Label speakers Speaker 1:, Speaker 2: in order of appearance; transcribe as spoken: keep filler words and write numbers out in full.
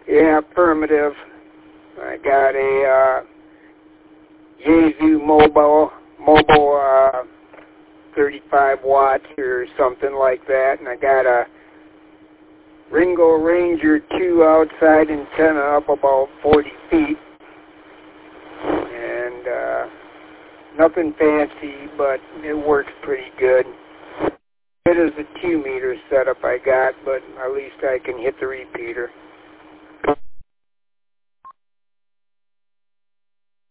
Speaker 1: Yeah, affirmative. I got a uh, Yaesu mobile, mobile uh, thirty-five watts or something like that, and I got a Ringo Ranger two outside antenna up about forty feet, and uh, nothing fancy, but it works pretty good. It is a two meter setup I got, but at least I can hit the repeater.